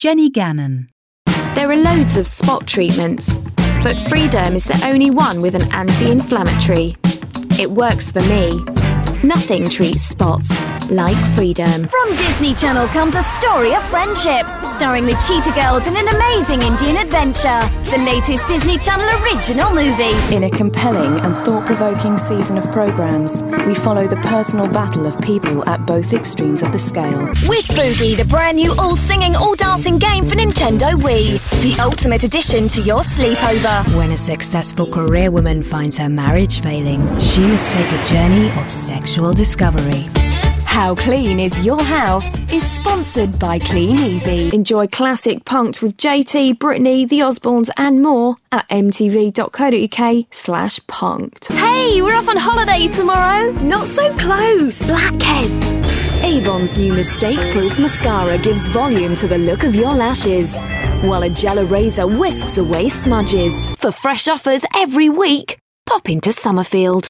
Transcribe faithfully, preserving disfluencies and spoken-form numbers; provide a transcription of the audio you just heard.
Jenny Gannon. There are loads of spot treatments, but Freederm is the only one with an anti-inflammatory. It works for me. Nothing treats spots like Freederm. From Disney Channel comes a story of friendship, starring the Cheetah Girls in an amazing Indian adventure. The latest Disney Channel original movie. In a compelling and thought-provoking season of programmes, we follow the personal battle of people at both extremes of the scale. With Boogie, the brand new all-singing, all-dancing game for Nintendo Wii. The ultimate addition to your sleepover. When a successful career woman finds her marriage failing, she must take a journey of sexual discovery. How Clean Is Your House is sponsored by Clean Easy. Enjoy classic punked with J T, Britney, The Osbournes and more at mtv.co.uk slash punked. Hey, we're off on holiday tomorrow. Not so close. Blackheads. Avon's new mistake-proof mascara gives volume to the look of your lashes, while a gel eraser whisks away smudges. For fresh offers every week, pop into Summerfield.